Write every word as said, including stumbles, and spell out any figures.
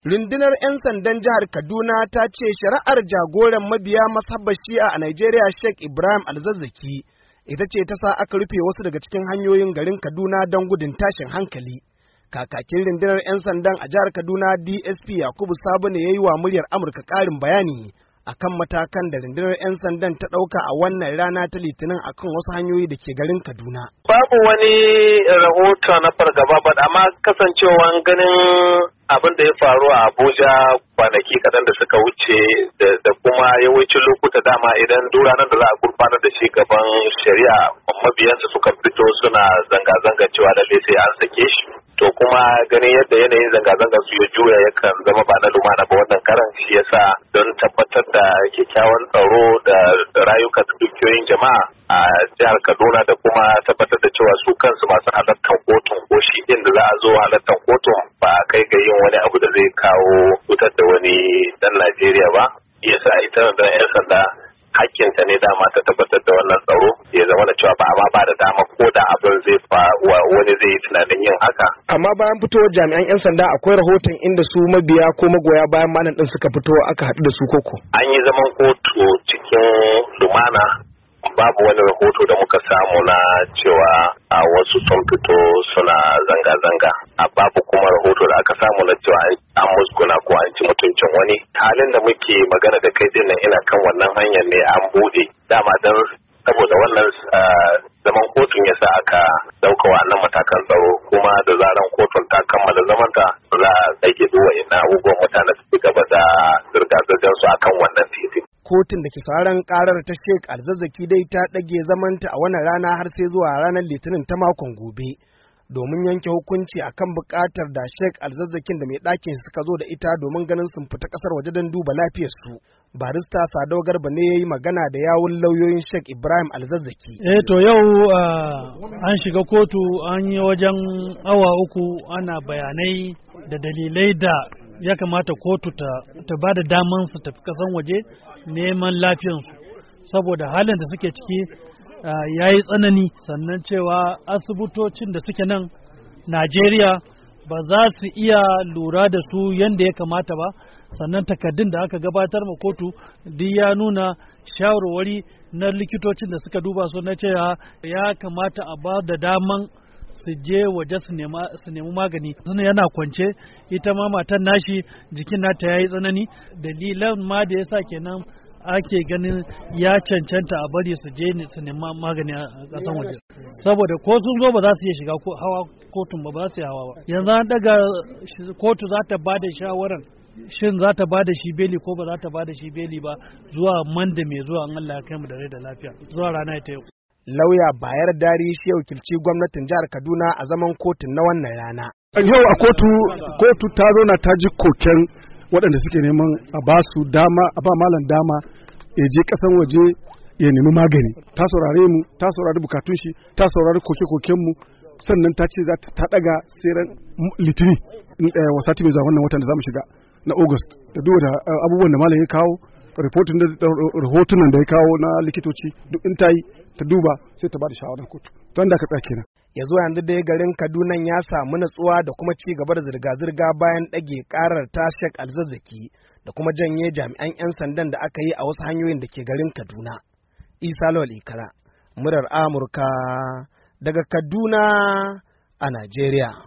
Rundunar 'yan sandan jihar Kaduna ta ce shari'ar jagoran mabiya mazhabar Shi'a a Najeriya Sheikh Ibrahim Alzazzaki ita ce ta sa aka rufe wasu daga cikin hanyoyin garin Kaduna don gudun tashin hankali. Kakakin rundunar 'yan sandan a jihar Kaduna D S P Yakubu Sabo ne ya yi wa muryar Amurka ƙarin bayani akan matakan da rundunar 'yan sandan ta ɗauka a wannan rana ta Litinin akan wasu hanyoyi da ke garin Kaduna. Babu wani rahoto na fargaba ba, amma kasancewan ganin abin da ya faru a Abuja kwanaki kaɗan da suka wuce da kuma yawancin lokuta dama idan duk ranar da za a gurfanar da shi gaban shari'a mabiyansa suka fito suna zanga-zanga cewa lalle sai an sake shi. To kuma ganin yadda yanayin zanga-zanga su ya juya yakan zama ba na lumana ba wannan karan, shi yasa don tabbatar da kyakkyawan tsaro da rayuka da dukiyoyin jama'a a jihar Kaduna da kuma tabbatar da cewa su kansu masu halartar kotun ko shi din da za a zo halartar kotun ba a kai ga yin wani abu da zai kawo fitar da wani dan Najeriya ba, yasa ita da 'yan sanda hakkinta ne dama ta tabbatar da wannan tsaro ya zama da cewa ba a ma ba da dama ko da abin zai fa wani zai yi tunanin yin haka. Amma bayan fitowar jami'an 'yan sanda akwai rahoton inda su mabiya ko magoya bayan malam din suka fito aka haɗu da su koko. An yi zaman kotu cikin lumana, babu wani rahoto da muka samu na cewa a wasu sun fito suna zanga-zanga. A babu kuma rahoto da aka samu na cewa an musguna ko an ci mutuncin wani. Halin da muke magana da kai dinnan ina kan wannan hanyar ne an bude dama don saboda wannan zaman kotun yasa aka dauka wannan matakan tsaro, kuma da zaran kotun ta kammala zamanta za a tsage duwa ina abubuwan mutane su gaba da zirga-zirgar su akan wannan titi. Kotun da ke sauran karar ta Sheikh Alzazzaki dai ta ɗage zamanta a wannan rana har sai zuwa ranar Litinin ta makon gobe domin yanke hukunci akan buƙatar da Sheikh Alzazzakin da mai ɗakin suka zo da ita domin ganin sun fita ƙasar waje don duba lafiyarsu. Barista Sadau Garba ne ya yi magana da yawun lauyoyin Sheikh Ibrahim Alzazzaki. Eh to yau an shiga kotu an yi wajen awa uku ana bayanai da dalilai da ya kamata kotu ta, ta ba da daman su tafi kasan waje neman lafiyansu saboda halin da suke ciki ya yi tsanani, sannan cewa asibitocin da suke nan Najeriya ba za su iya lura da su yadda ya kamata ba, sannan takardun da aka gabatar ma kotu duk ya nuna shawarwari na likitocin da suka duba su na cewa ya kamata a ba da daman su je waje su nemi magani. Suna yana kwance, ita ma matan nashi jikin nata ya yi tsanani, dalilan ma da ya sa kenan ake ganin ya cancanta a bari su je su nemi magani a ƙasan waje, saboda ko sun zo ba za su iya shiga hawa kotun ba ba su yi hawa ba. Yanzu an daga kotu za ta ba da shawarar shin za ta ba da shi beli ko ba za ta ba da shi beli ba zuwa manda mai zuwa an Allah ya kai mu da rai da lafiya zuwa rana ta yau. Lauya Bayar Dari shi ya wakilci gwamnatin jihar Kaduna a zaman kotun na wannan rana. Yau a kotu kotu ta zauna ta ji koken waɗanda suke neman a ba su dama a ba malam dama ya je ƙasan waje ya nemi magani. Ta saurare mu, ta saurari bukatun shi, ta saurari koke-koken mu, sannan ta ce za ta ɗaga tseren litini wasati mai zuwa wannan watan da za mu shiga na August, da duba da abubuwan da malam ya kawo, rahotunan da ya kawo na likitoci duk in ta yi ta duba sai ta ba da shawarar kotu. Don da ka tsaya kenan. Ya zuwa yanzu dai garin Kaduna ya samu natsuwa da kuma ci gaba da zirga-zirga bayan ɗage ƙarar ta Sheikh Alzazzaki da kuma janye jami'an 'yan sandan da aka yi a wasu hanyoyin da ke garin Kaduna. Isa Lawal Ikara, murar Amurka daga Kaduna a Najeriya.